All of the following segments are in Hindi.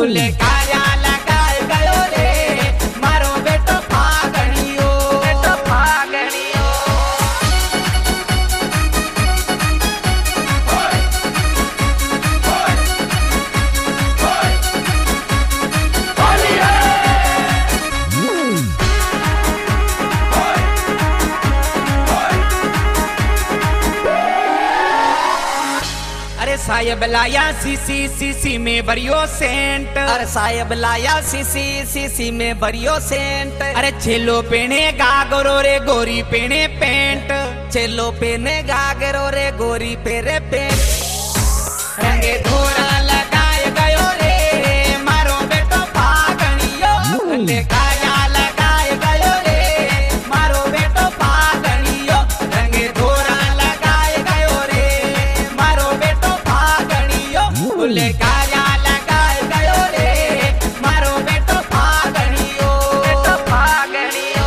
गुले कार्या लगाए गयो रे मारो बेटो फागणियो बेटो फागणियो। अरे साहेब लाया सीसी में भरियो सेंट। अरे साहेब लाया सीसी में भरियो सेंट। अरे छेलो पेने गागरो रे गोरी पेने पेंट। चेलो पेने गागरो रे गोरी पेरे पेंट। रंगे धोरा लगाए गयो रे मारो बेटो फागणियो गुले कार्या लगाए गयो रे मारो बेटो फागणियो। रंगे धोरा लगाए गयो रे मारो बेटो फागणियो गुले कार्या लगाए गयो रे मारो बेटो फागणियो बेटो फागणियो।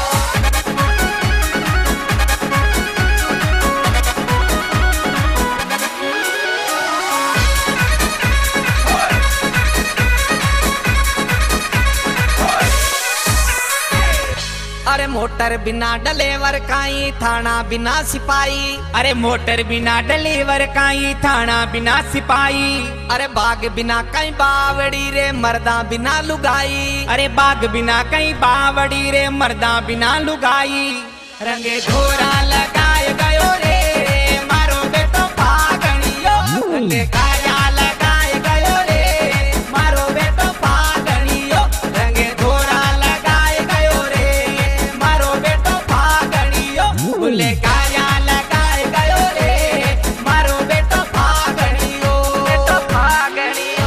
अरे मोटर बिना डलेवर काई थाना बिना सिपाही। अरे मोटर बिना डलेवर काई थाना बिना सिपाही। अरे बाग बिना कई बावड़ी रे मर्दा बिना लुगाई। अरे बाग बिना कई बावड़ी रे मर्दा बिना लुगाई। रंगे धोरा लगाए गयो रे मारो बेटो फागणियो गुले कार्या लगाए गयो रे मारो बेटो फागणियो। रंगे धोरा लगाए गयो रे मारो बेटो फागणियो गुले कार्या लगाए गयो रे मारो बेटो फागणियो बेटो फागणियो।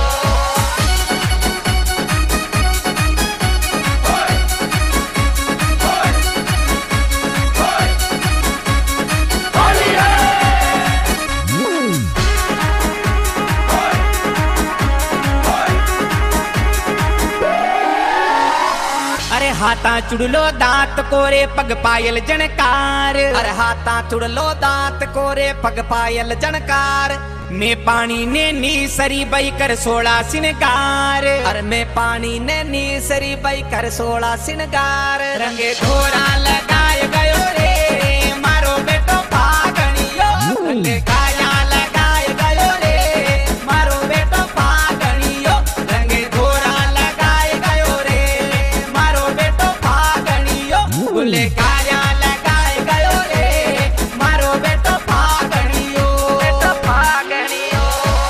अरे हाथा चुड़लो दांत कोरे पग पायल जनकार। अरे हाथा चुड़लो दांत कोरे पग पायल जनकार। मैं पानी ने नी सरी बई कर सोड़ा सिनगार। अरे मैं पानी ने नीसरी बई कर सोड़ा सिनगार। रंगे धोरा लगाए गयो रे मारो बेटो फागणियो गुले कार्या लगाए गयो रे मारो बेटो फागणियो। रंगे धोरा लगाए गयो रे मारो बेटो फागणियो गुले कार्या लगाए गयो रे मारो बेटो फागणियो बेटो फागणियो।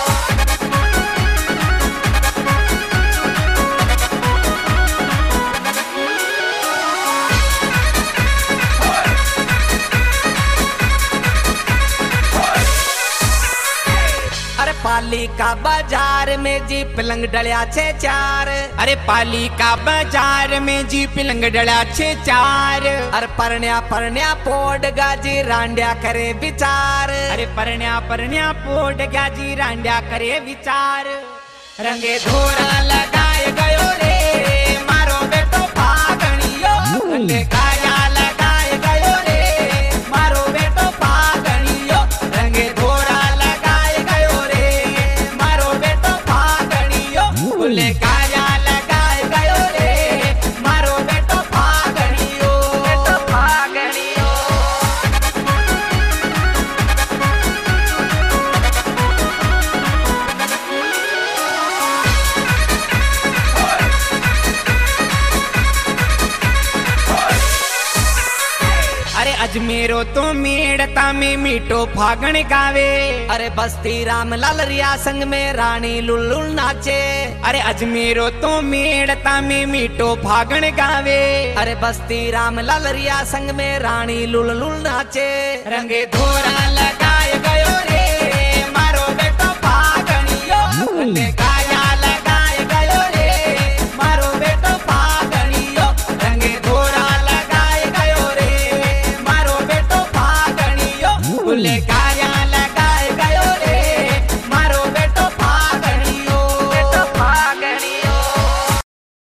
अरे पालिका बाजार में जी पलंग डलिया छे चार। अरे पालिका बाजार में जी पिलंग डला छे चार। अरे परण्या पोड गाजी रांड्या करे विचार। अरे परण्या पोट गाजी रांड्या करे विचार। रंगे धोरा लगाए गयो रे मारो बेटो फागणियो गुले कार्या लगाए गयो रे मारो बेटो फागणियो। रंगे धोरा लगाए गयो रे मारो बेटो फागणियो गुले कार्या लगाए गयो रे मारो बेटो फागणियो बेटो फागणियो। अरे अजमेरो तो मेड़ता में मीठो फागण गावे। अरे बस्ती रामलाल रिया संग में रानी लुल्लुल नाचे। अरे अजमेरो तो मेड़ता में मीठो फागण गावे। अरे बस्ती रामलाल रिया संग में रानी लुल्लुल नाचे। रंगे धोरा लगाए गयो रे मारो बेटो फागणियो गुले कार्या लगाए गयो रे मारो बेटो फागणियो। रंगे धोरा लगाए गयो रे मारो बेटो फागणियो गुले